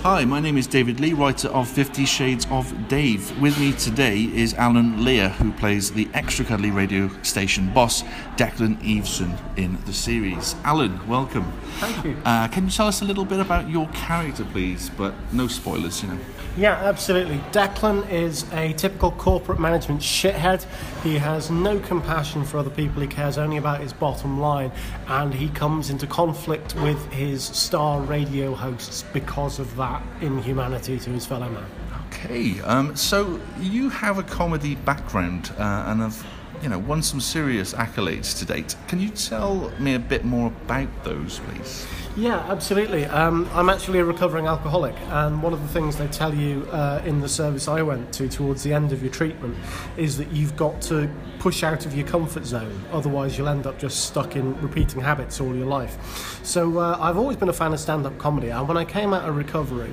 Hi, my name is David Lee, writer of 50 Shades of Dave. With me today is Alan Lear, who plays the extra cuddly radio station boss, Declan Eveson, in the series. Alan, welcome. Thank you. Can you tell us a little bit about your character, please? But no spoilers, you know. Yeah, absolutely. Declan is a typical corporate management shithead. He has no compassion for other people. He cares only about his bottom line. And he comes into conflict with his star radio hosts because of that inhumanity to his fellow man. Okay, so you have a comedy background and have, won some serious accolades to date. Can you tell me a bit more about those, please? Yeah, absolutely. I'm actually a recovering alcoholic, and one of the things they tell you in the service I went to towards the end of your treatment is that you've got to push out of your comfort zone, otherwise you'll end up just stuck in repeating habits all your life. So I've always been a fan of stand-up comedy, and when I came out of recovery,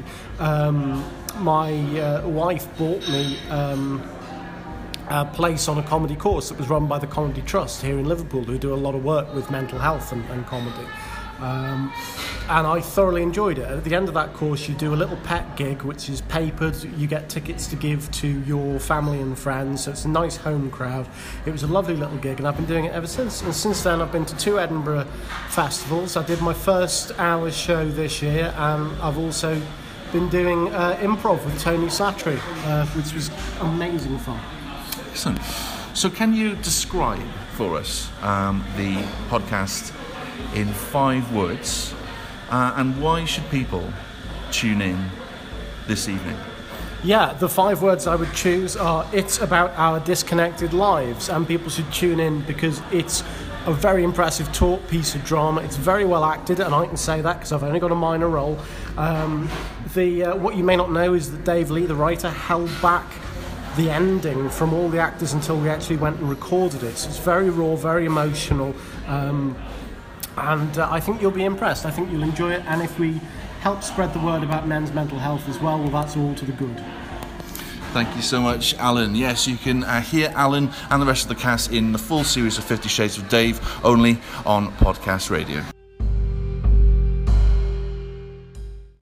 my wife bought me a place on a comedy course that was run by the Comedy Trust here in Liverpool, who do a lot of work with mental health and comedy. And I thoroughly enjoyed it. At the end of that course, you do a little pet gig, which is papered. You get tickets to give to your family and friends, so it's a nice home crowd. It was a lovely little gig, and I've been doing it ever since. And since then, I've been to 2 Edinburgh festivals. I did my first hour show this year, and I've also been doing improv with Tony Satry, which was amazing fun. Excellent. So can you describe for us the podcast in 5 words, and why should people tune in this evening? Yeah, the 5 words I would choose are: it's about our disconnected lives, and people should tune in because it's a very impressive talk piece of drama. It's very well acted, and I can say that because I've only got a minor role. What you may not know is that Dave Lee, the writer, held back the ending from all the actors until we actually went and recorded it. So it's very raw, very emotional, and I think you'll be impressed. I think you'll enjoy it, and if we help spread the word about men's mental health as well, that's all to the good. Thank you so much, Alan. Yes, you can hear Alan and the rest of the cast in the full series of 50 Shades of Dave, only on Podcast Radio.